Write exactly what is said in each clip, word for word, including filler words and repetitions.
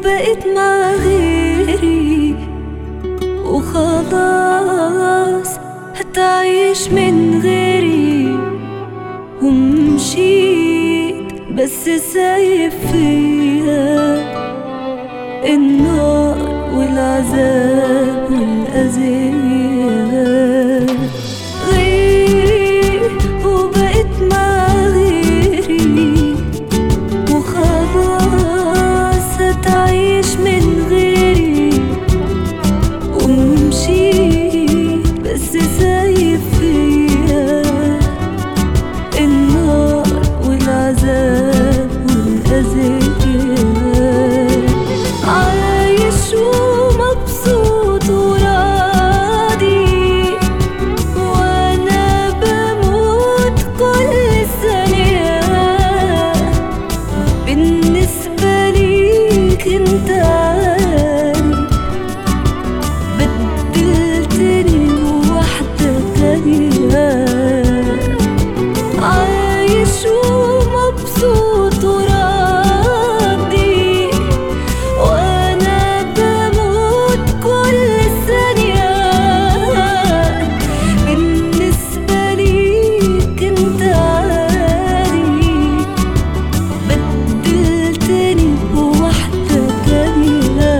وبقيت مع غيري وخلاص هتعيش من غيري، ومشيت بس سايب فيها النار والعذاب والأذية. غيري وبقيت مع غيري وخلاص هتعيش من غيري، ومشيت بس سايب فيها النار والعذاب والأذية. عايش ومبسوط وراضي وانا بموت كل ثانية، بالنسبة ليك انت بدلتني بواحدة تانية. عايش ومبسوط وراضي وانا بموت كل ثانية، بالنسبة ليك انت عادي، بدلتني بواحدة تانية.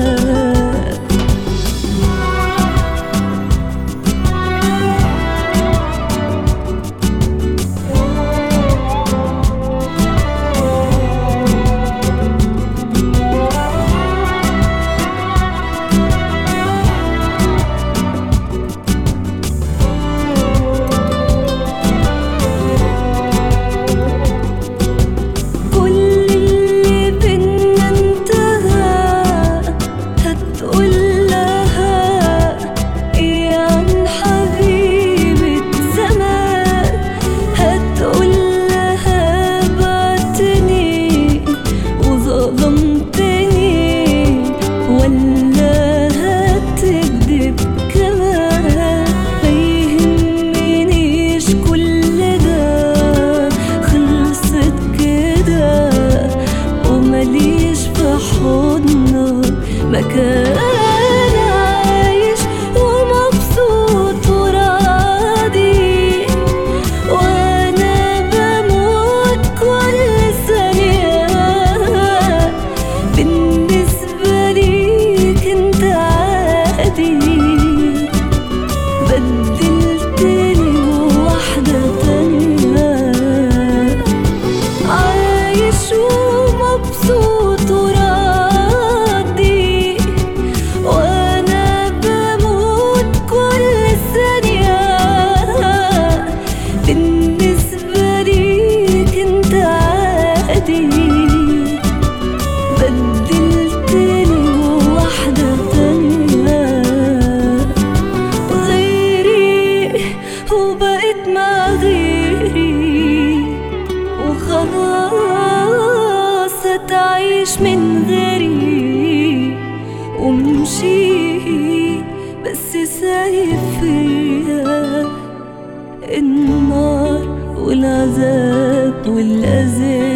ماليش في حضنك مكان. عايش ومبسوط وراضي وانا بموت كل ثانية، بالنسبة ليك انت عادي، بدلتني بواحدة تانية. عايش مبسوط وراضي وانا بموت كل ثانية، بالنسبة ليك انت عادي، بدلتني بواحدة تانية. غيري وبقيت مع غيري وخلاص هتعيش من غيري، ومشيت بس سايب فيها النار والعذاب والأذية.